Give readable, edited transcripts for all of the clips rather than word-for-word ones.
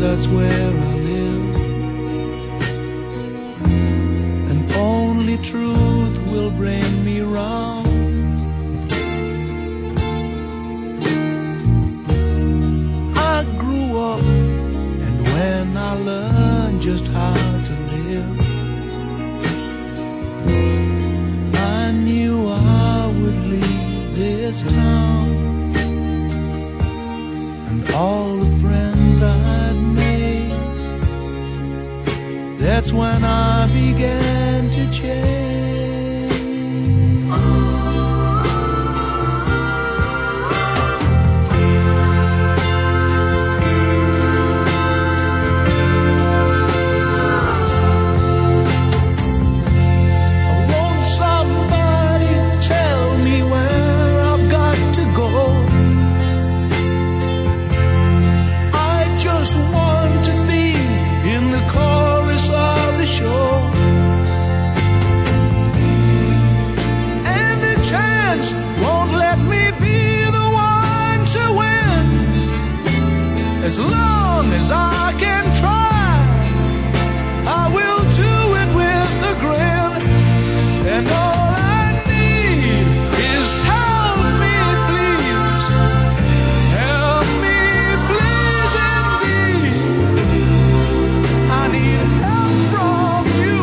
that's where I live, and only truth will bring me round. I grew up, and when I learned just how to live, I knew I would leave this town. All the friends I'd made, that's when I began to change. I want somebody to tell me where I've got to go. Just want to be in the chorus of the show, and the chance won't let me be the one to win. As long as I can try, I will do it with a grin, and all I need is help me, please. Help me, please. I need help from you.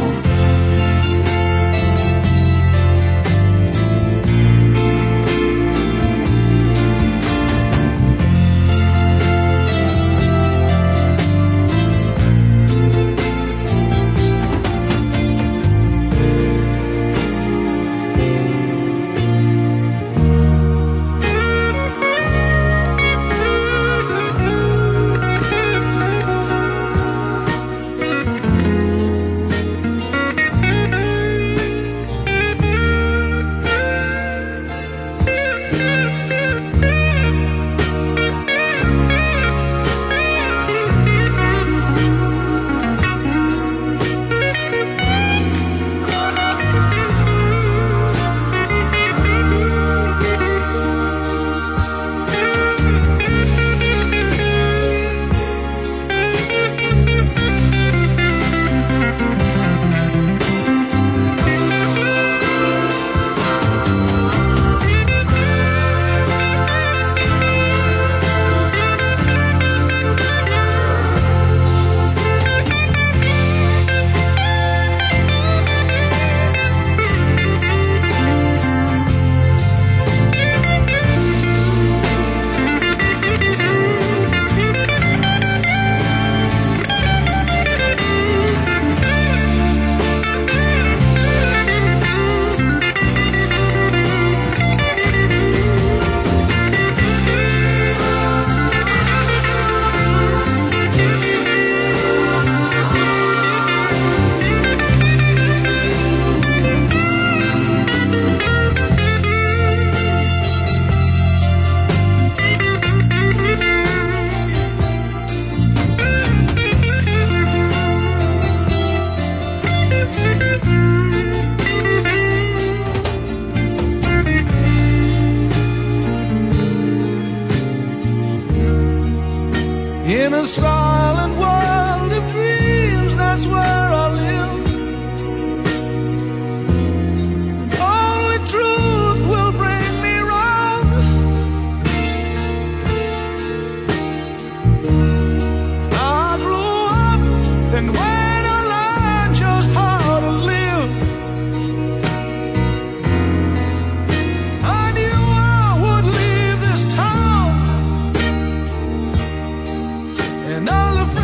In a silent world of dreams, that's where I live. Only truth will bring me round. I grew up, and when I learned just how to live, I knew I would leave this town. And all the